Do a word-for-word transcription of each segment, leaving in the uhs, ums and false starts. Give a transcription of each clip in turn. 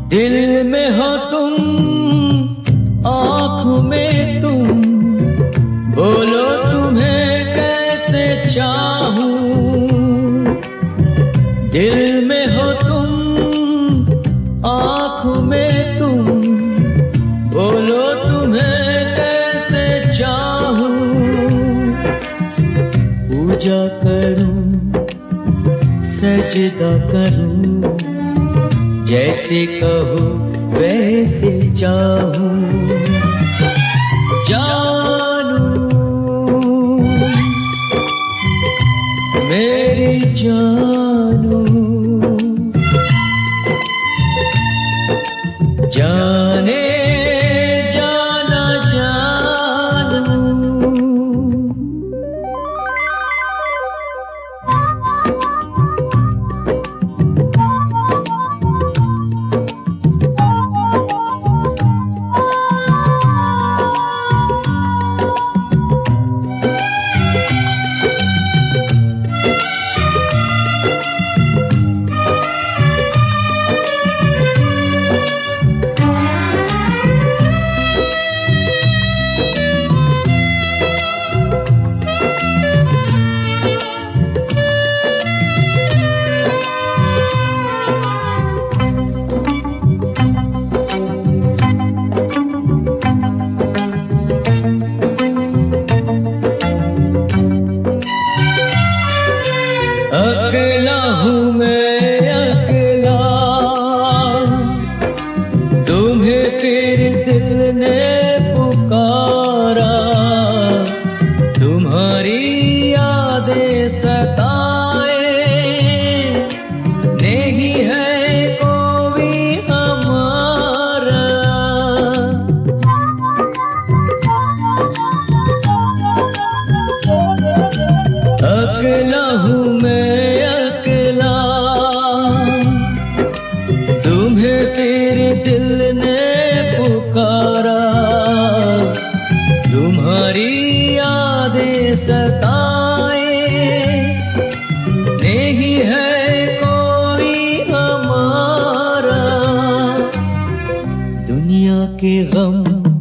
दिल में हो तुम, आँखों में तुम, बोलो तुम्हें कैसे चाहूं। दिल में हो तुम, आँखों में तुम, बोलो तुम्हें कैसे चाहूं। पूजा करूं, सजदा करूं, जैसे कहो वैसे चाहूं। जानू मेरी जानू, जाने जाना जानू। अकेला हूँ मैं अकेला, तुम्हें फिर दिल ने पुकारा। तुम्हारी यादें सताए, नहीं है कोई हमारा। अकेला हूँ मैं अकेला, तुम्हें फिर दिल ने पुकारा। तुम्हारी यादें सताए, नहीं है कोई हमारा। दुनिया के गम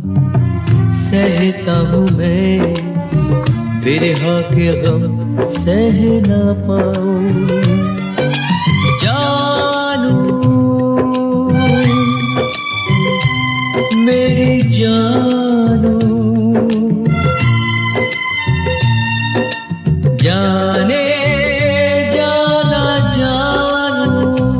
सहता हूँ मैं, बिरहा के गम सह ना पाऊं। जानू मेरी जानू, जाने जाना जानू।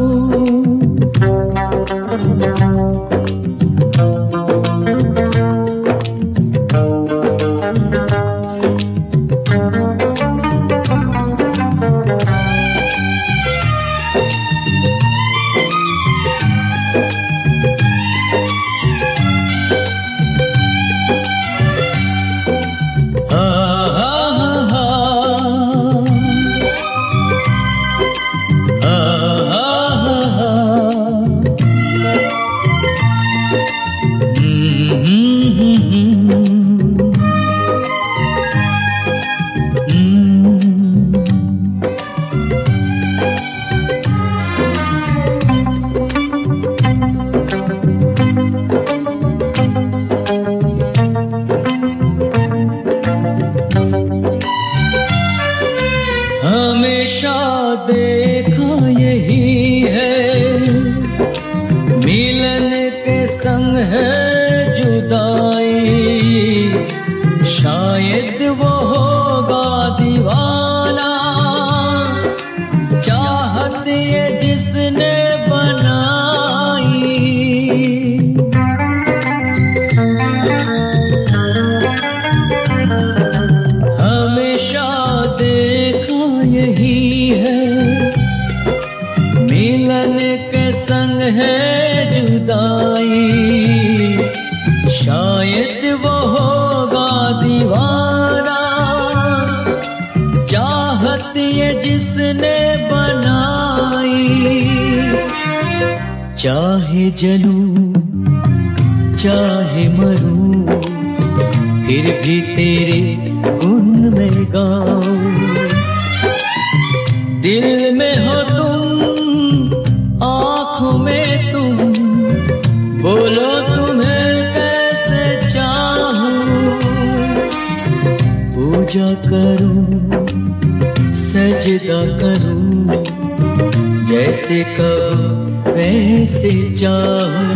हमेशा देखा यही है, मिलन के संग है जुदाई। शायद वो होगा दीवाना, चाहत ये जिसने बनाई। हमेशा देखा यही है, मिलन के संग है जुदाई। शायद वो होगा दीवाना, चाहत ये जिसने बनाई। चाहे जलूं चाहे मरूं, फिर भी तेरे गुण में गाऊं। दिल में हो तुम, आँखों में तुम, बोलो तुम्हें कैसे चाहूं, पूजा करूं सजदा करूं, जैसे कहो वैसे चाहूं।